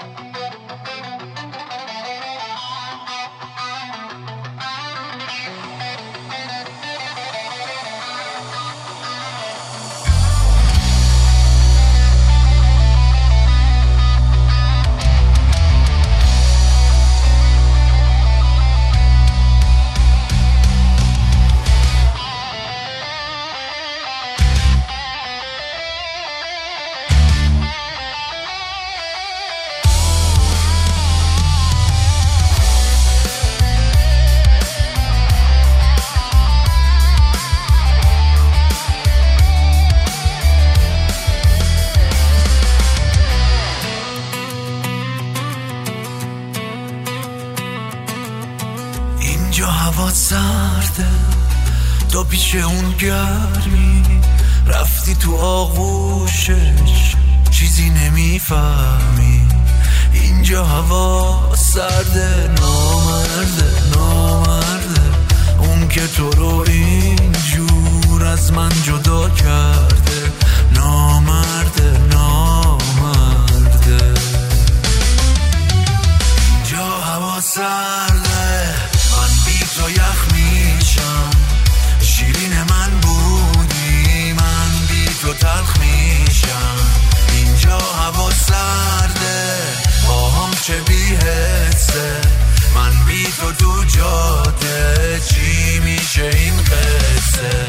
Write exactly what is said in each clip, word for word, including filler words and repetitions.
اینجا هوا سرده، تو پیش اون گرمی، رفتی تو آغوشش چیزی نمیفهمی. اینجا هوا سرده، نامرده نامرده، اون که تو رو اینجور از من جدا کرده، نامرده نامرده. اینجا هوا سرده، من بی تو یخ میشم، شیرین من بودی من بی تو تلخ میشم. اینجا هوا سرده، باهم چه بی حسه، من بی تو تو جاده، چی میشه این قصه؟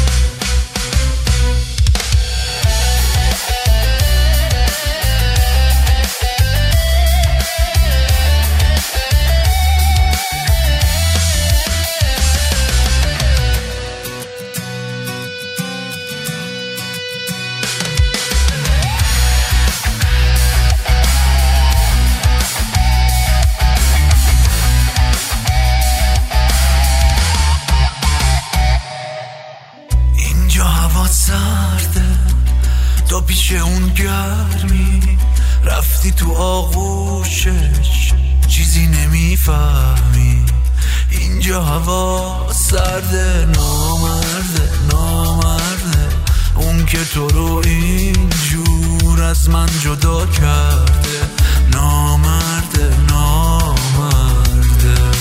سرده، تو پیش اون گرمی، رفتی تو آغوشش چیزی نمیفهمی. اینجا هوا سرده، نامرده نامرده، اون که تو رو اینجور از من جدا کرده، نامرده نامرده.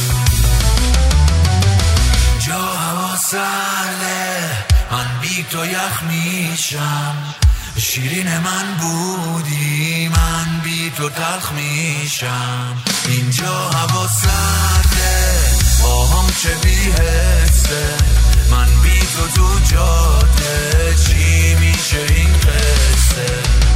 اینجا هوا سرده، من بی تو یخ میشم، شیرین من بودی من بی تو تلخ میشم. اینجا هوا سرده، باهم چه بی حسه، من بی تو تو جاده، چی میشه این قصه؟